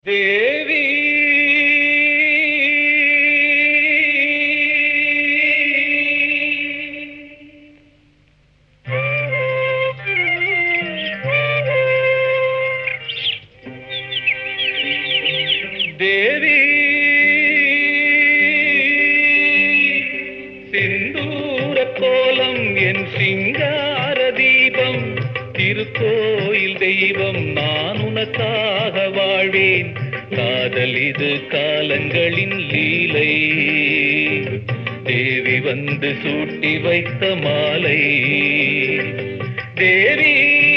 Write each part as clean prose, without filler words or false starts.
தேவி தேவி சிந்தூர கோலம் என் சிங்கார தீபம் திருக்கோயில் தெய்வம் நான் உனக்காக வாழ்வேன் காதல் இது காலங்களின் லீலை தேவி வந்து சூட்டி வைத்த மாலை தேவி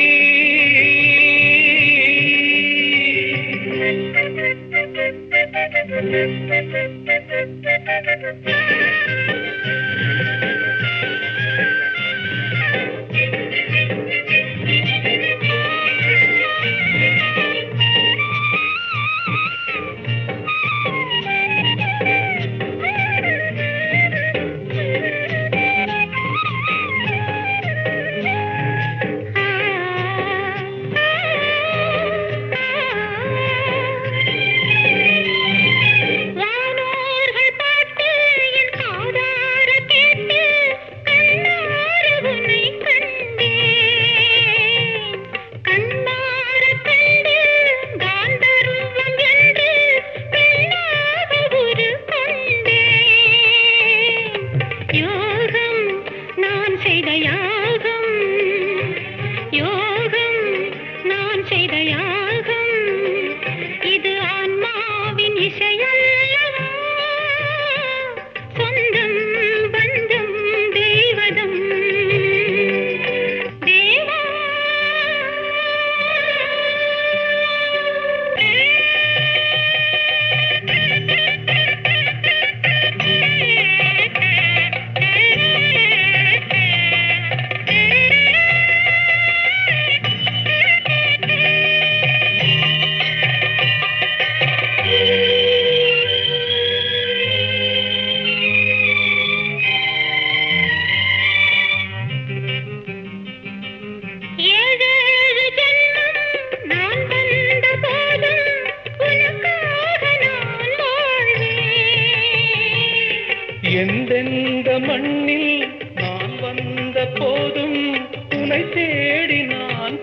எந்தெந்த மண்ணில் நான் வந்த போதும் உன்னை தேடி நான்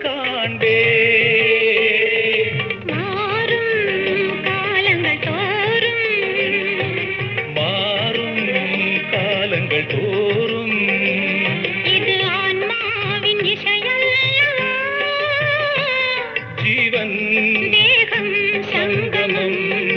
காண்பேன் மாறும் காலங்கள் தோறும் இது ஆன்மாவின் இசையல்லவா ஜீவன் தேகம் சங்கமம்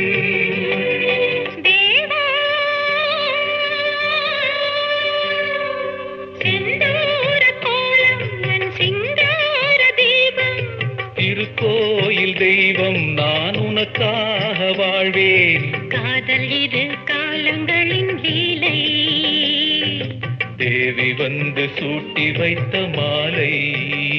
திருக்கோயில் தெய்வம் நான் உனக்காக வாழ்வேன் காதல் இது காலங்களின் லீலை தேவி வந்து சூட்டி வைத்த மாலை